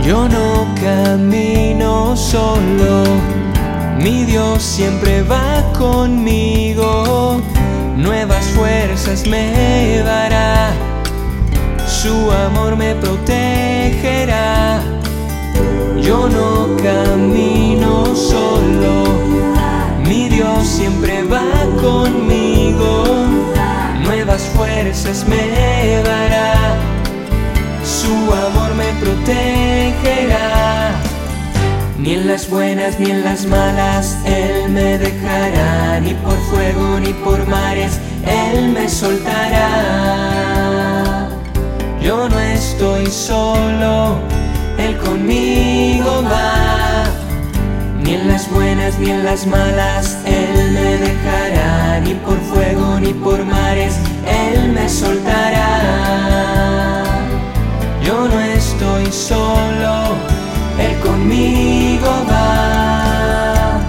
Yo no camino solo, mi Dios siempre va conmigo. Nuevas fuerzas me dará, su amor me protegerá. Yo no camino solo, mi Dios siempre va conmigo. Nuevas fuerzas me dará, su amor me protegerá. Ni en las buenas ni en las malas Él me dejará, ni por fuego ni por mares Él me soltará. Yo no estoy solo, Él conmigo va. Ni en las buenas ni en las malas Él me dejará, ni por fuego ni por mares Él me soltará. Yo no estoy solo, Él conmigo va.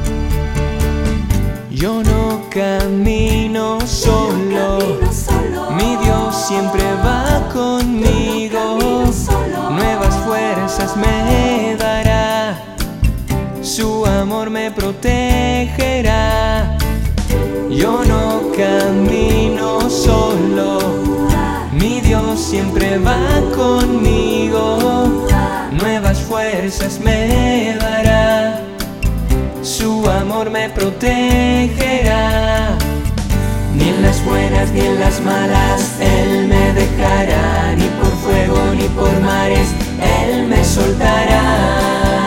Yo no camino solo, mi Dios siempre va conmigo. Nuevas fuerzas me dará, su amor me protegerá. Yo no camino solo, mi Dios siempre va conmigo. Nuevas fuerzas me dará, su amor me protegerá. Ni en las buenas ni en las malas Él me dejará, ni por fuego ni por mares Él me soltará.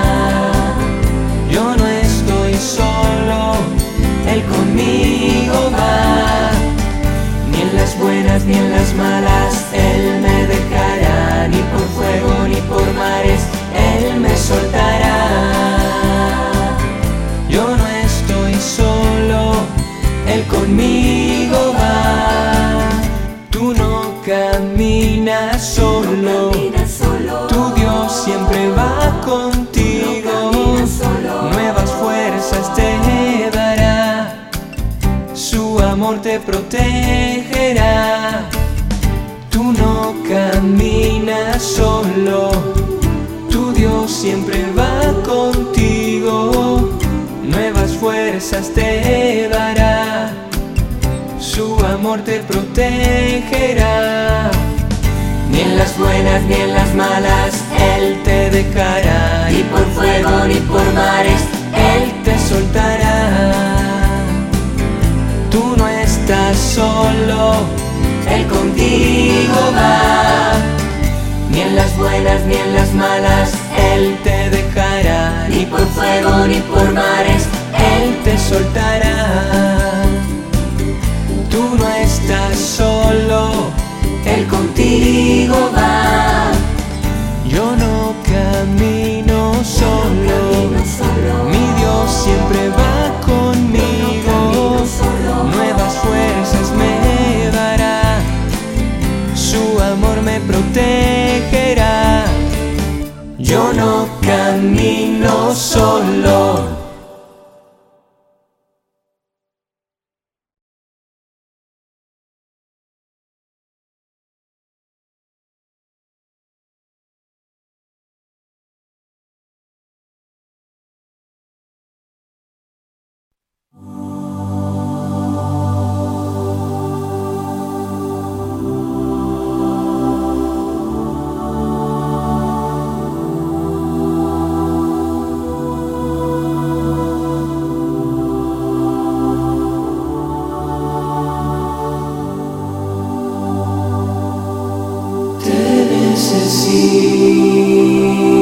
Yo no estoy solo, Él conmigo va. Ni en las buenas ni en las malas Él me dejará, ni por fuego ni por mares Él me soltará. Yo no estoy solo, Él conmigo va. Tú no caminas solo, tu Dios siempre va contigo. Nuevas fuerzas te dará, su amor te protegerá. Tú no caminas solo, tu Dios siempre va contigo. Nuevas fuerzas te dará, su amor te protegerá. Ni en las buenas ni en las malas Él te dejará, ni por fuego ni por mares Él te soltará. Tú no estás solo, Él contigo va. Ni en las buenas ni en las malas Él te dejará, ni por fuego ni por mares Él te soltará. Tú no estás solo, Él contigo va. Yo no camino solo, mi Dios siempre va conmigo. Nuevas fuerzas me dará, su amor me protegerá. Yo no camino solo. Necesito.